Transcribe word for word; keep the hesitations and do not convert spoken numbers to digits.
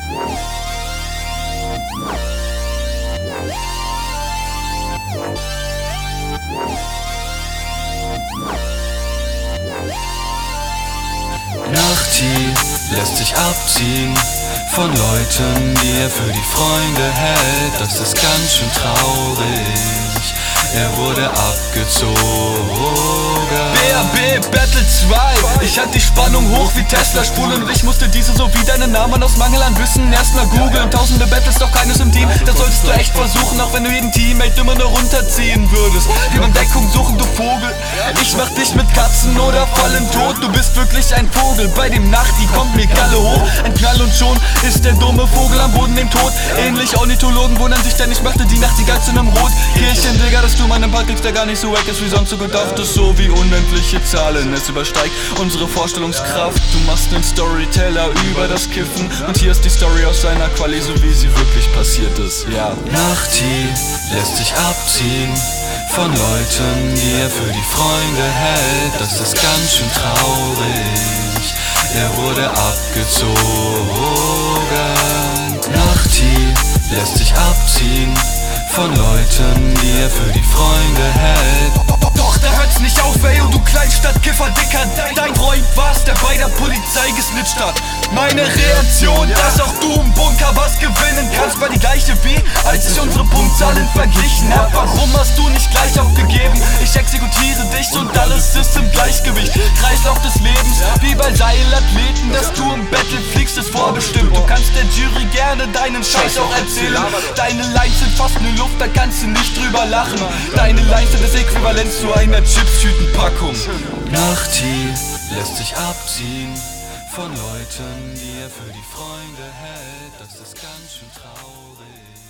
Nachti lässt sich abziehen von Leuten, die er für die Freunde hält. Das ist ganz schön traurig. Er wurde abgezogen. B R B Battle zwei. Ich halt die Spannung hoch wie Tesla-Spulen und ich musste diese sowie deinen Namen aus Mangel an Wissen erstmal googeln. Tausende Battles, doch keines im Team. Das solltest du echt versuchen, auch wenn du jeden Teammate immer nur runterziehen würdest. Die Deckung suchen, du Vogel. Ich mach dich mit Katzen oder fallen tot. Du bist wirklich ein Vogel. Bei dem Nachti kommt mir Galle hoch. Ein Knall und schon ist der dumme Vogel am Boden dem Tod. Ähnlich Ornithologen wundern sich, denn ich machte die Nachtigall zu nem Rotkirchen, Digga, dass du meinen Part kriegst, der gar nicht so wack ist, wie sonst so gedacht ist. So wie unendliche Zahlen, es übersteigt unsere Vorstellungskraft. Du machst den Storyteller über das Kiffen und hier ist die Story aus seiner Quali, so wie sie wirklich passiert ist. Ja. Nachti lässt sich abziehen von Leuten, die er für die Freunde hält. Das ist ganz schön traurig. Er wurde abgezogen. Nachti lässt sich abziehen von Leuten, die er für die Freunde hält. Doch, da hört's nicht auf, ey, und du Kleinstadtkiffer, Dicker. Dein Freund war's, der bei der Polizei gesnitcht hat. Meine Reaktion, dass auch du im Bunker was gewinnen kannst, war die gleiche wie, als ich unsere Punktzahlen verglichen hab. Warum hast du nicht gleich aufgegeben? Ich exekutiere dich und alles ist im Gleichgewicht. Kreislauf des Lebens, wie bei Seilathleten. Dass du im Battle fliegst, ist vorbestimmt. Du kannst der Jury gerne deinen Scheiß auch erzählen. Deine Lines sind fast in Luft, da kannst du nicht drüber lachen. Deine Lines sind das Äquivalent zu einer Chips-Tütenpackung. Nachti lässt sich abziehen von Leuten, die er für die Freunde hält. Das ist ganz schön traurig.